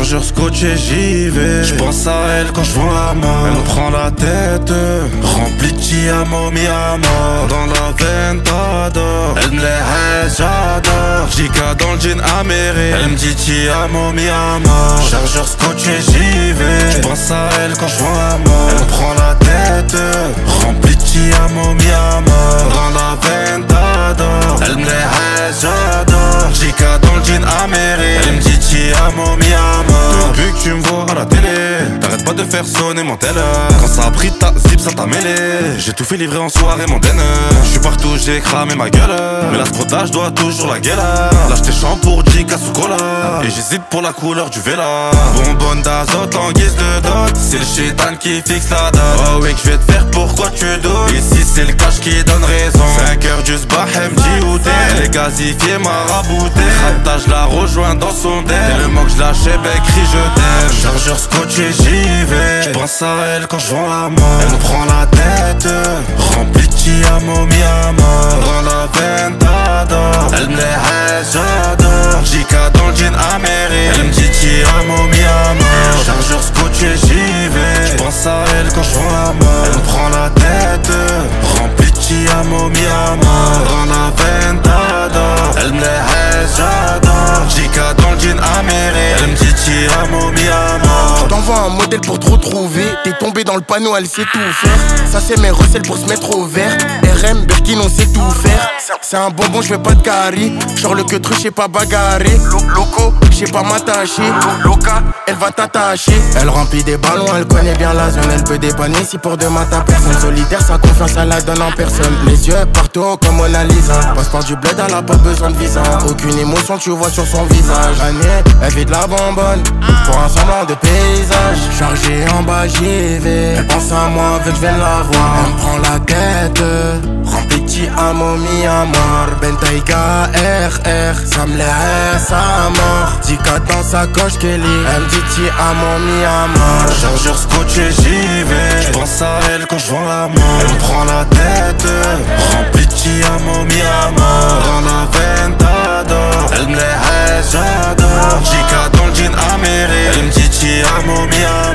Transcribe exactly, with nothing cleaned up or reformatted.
Chargeur scotché, j'y vais. J'pense à elle quand j'vois mort. Elle me prend la tête, remplie de ti amo, mi amor. Dans la veine t'adore, elle me les hait, j'adore. J K dans le jean améré, elle me dit ti amo, mi amor. Chargeur scotché, j'y vais. J'pense à elle quand j'vois mort. Elle me prend la tête, remplie de ti amo, mi amor. Dans la veine t'adore, elle me les hait, j'adore. J K dans le jean améré, elle me dit ti amo, mi amor. Depuis que tu me vois à la télé, t'arrêtes pas de faire sonner mon tel. Quand ça a pris ta zip, ça t'a mêlé. J'ai tout fait livrer en soirée, mon den. J'suis partout, j'ai cramé ma gueule. Mais la scrotage doit toujours la gueule. Là j'étais champ pour J K sous cola. Et j'hésite pour la couleur du véla. Bonbonne d'azote en guise de dot. C'est le chétan qui fixe la date. Oh oui que je vais te faire pourquoi tu doutes. Ici c'est le cash qui donne raison. cinq heures du sbah, elle me dit où t'es. Elle est gazifiée, maraboutée. Khatta, je la rejoins dans son den. Et le mot que je lâchais, ben crie je t'aime. Chargeur scotché, j'y vais. J'pense à elle quand j'vends la mort. Elle me prend la tête, remplie de ti amo, mi amor. Dans la veine t'adore, elle me les hait, j'adore. J K dans le jean améré, elle me dit ti amo, mi amor. Chargeur scotché, j'y vais. J'pense à elle quand j'vends la mort. Elle me prend la tête, remplie de ti amo, mi amor. Dans la veine t'adore, elle me les hait, j'adore. J K dans le jean améré, elle me dit ti amo, mi amor. J't'envoie un modèle pour te retrouver. T'es tombé dans le panneau, elle sait tout faire. Ça c'est mes recettes pour se mettre au vert. R M, Birkin, on sait tout faire. C'est un bonbon, j'fais pas de carry. Genre le que truc, j'sais pas bagarrer. Loco, j'sais pas m'attacher. Loca, elle va t'attacher. Elle remplit des ballons, elle connaît bien la zone. Elle peut dépanner si pour demain ta personne. Solitaire, sa confiance, elle la donne en personne. Les yeux partout comme Mona Lisa. Passe par du bled, elle a pas besoin de visa. Aucune émotion, tu vois sur son visage. Année, elle vit de la bonbonne. Pour un semblant de paysage. Chargé en bas, j'y vais. Elle pense à moi, veut que je vienne la voir. Elle me prend la tête, rempli de ti amo, mi amor. Bentayga R R, ça me l'est, sa mort. J K dans sa coche, Kelly. Elle me dit ti amo, mi amor. Chargeur scotché, j'y vais. J'pense à elle quand j'vends la mort. Elle me prend la tête, remplie de ti amo, mi amor. Dans la veine t'adore, elle me les hait, j'adore. J K dans le jean améré, elle me dit ti amo, mi amor.